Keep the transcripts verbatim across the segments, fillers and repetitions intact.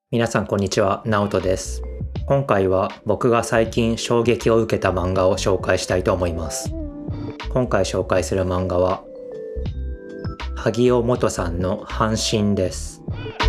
皆さんこんにちは、ナオトです。今回は僕が最近衝撃を受けた漫画を紹介したいと思います。今回紹介する漫画は萩尾元さんの半神です。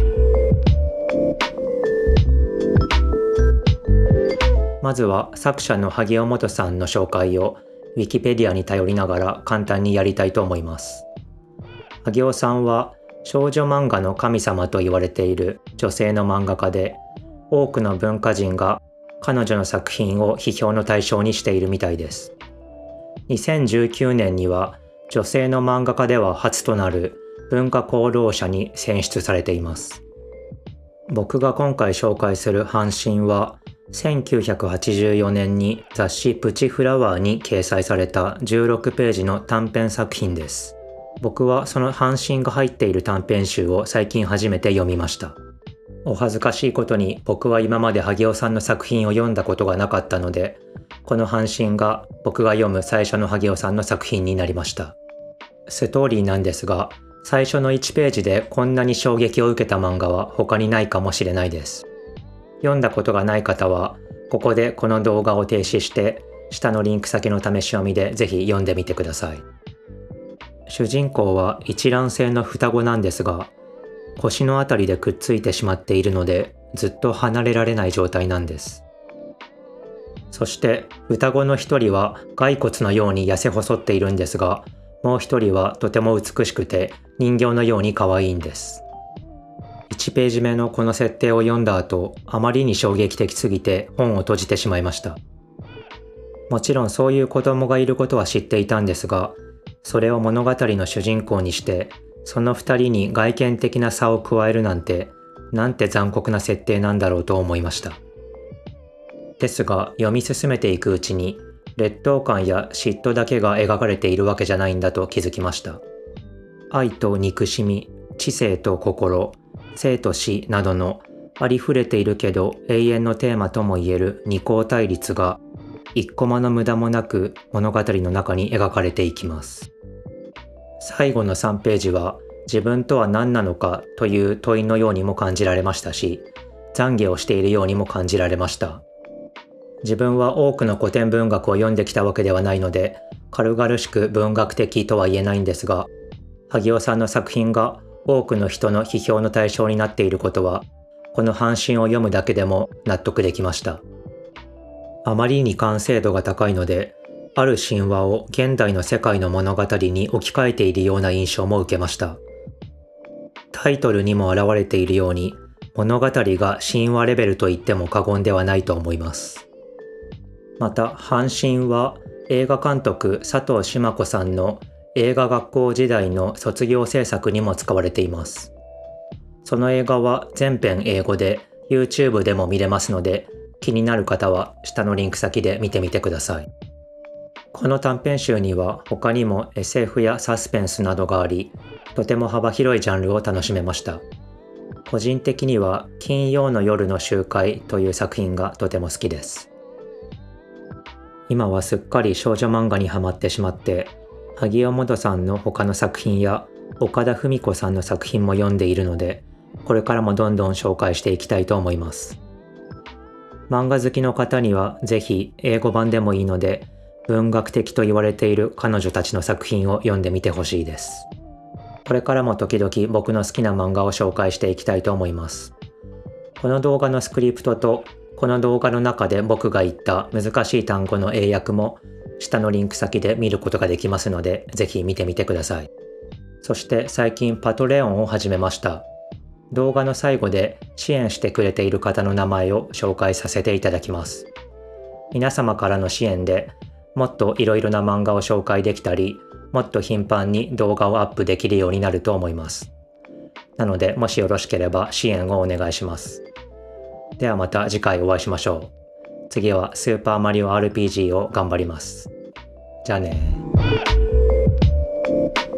まずは作者の萩尾元さんの紹介をウィキペディアに頼りながら簡単にやりたいと思います。萩尾さんは少女漫画の神様と言われている女性の漫画家で、多くの文化人が彼女の作品を批評の対象にしているみたいです。にせんじゅうきゅうねんには女性の漫画家では初となる文化功労者に選出されています。僕が今回紹介する半神は、せんきゅうひゃくはちじゅうよねんに雑誌プチフラワーに掲載されたじゅうろくページの短編作品です。僕はその半神が入っている短編集を最近初めて読みました。お恥ずかしいことに僕は今まで萩尾さんの作品を読んだことがなかったので、この半神が僕が読む最初の萩尾さんの作品になりました。ストーリーなんですが、最初のいちページでこんなに衝撃を受けた漫画は他にないかもしれないです。読んだことがない方は、ここでこの動画を停止して、下のリンク先の試し読みでぜひ読んでみてください。主人公は一卵性の双子なんですが、腰のあたりでくっついてしまっているので、ずっと離れられない状態なんです。そして双子の一人は骸骨のように痩せ細っているんですが、もう一人はとても美しくて人形のように可愛いんです。いちページ目のこの設定を読んだ後、あまりに衝撃的すぎて本を閉じてしまいました。もちろんそういう子供がいることは知っていたんですが、それを物語の主人公にして、その二人に外見的な差を加えるなんて、なんて残酷な設定なんだろうと思いました。ですが、読み進めていくうちに、劣等感や嫉妬だけが描かれているわけじゃないんだと気づきました。愛と憎しみ、知性と心、生と死などのありふれているけど永遠のテーマともいえる二項対立が、一コマの無駄もなく物語の中に描かれていきます。最後のさんページは自分とは何なのかという問いのようにも感じられましたし、懺悔をしているようにも感じられました。自分は多くの古典文学を読んできたわけではないので、軽々しく文学的とは言えないんですが、萩尾さんの作品が多くの人の批評の対象になっていることは、この半神を読むだけでも納得できました。あまりに完成度が高いので、ある神話を現代の世界の物語に置き換えているような印象も受けました。タイトルにも表れているように、物語が神話レベルと言っても過言ではないと思います。また、半神は映画監督佐藤志麻子さんの映画学校時代の卒業制作にも使われています。その映画は全編英語で YouTube でも見れますので、気になる方は下のリンク先で見てみてください。この短編集には他にも エスエフ やサスペンスなどがあり、とても幅広いジャンルを楽しめました。個人的には金曜の夜の集会という作品がとても好きです。今はすっかり少女漫画にハマってしまって、萩尾元さんの他の作品や岡田文子さんの作品も読んでいるので、これからもどんどん紹介していきたいと思います。漫画好きの方にはぜひ英語版でもいいので、文学的と言われている彼女たちの作品を読んでみてほしいです。これからも時々僕の好きな漫画を紹介していきたいと思います。この動画のスクリプトと、この動画の中で僕が言った難しい単語の英訳も下のリンク先で見ることができますので、ぜひ見てみてください。そして最近パトレオンを始めました。動画の最後で支援してくれている方の名前を紹介させていただきます。皆様からの支援でもっといろいろな漫画を紹介できたり、もっと頻繁に動画をアップできるようになると思います。なのでもしよろしければ支援をお願いします。ではまた次回お会いしましょう。次はスーパーマリオ アールピージー を頑張ります。じゃあね。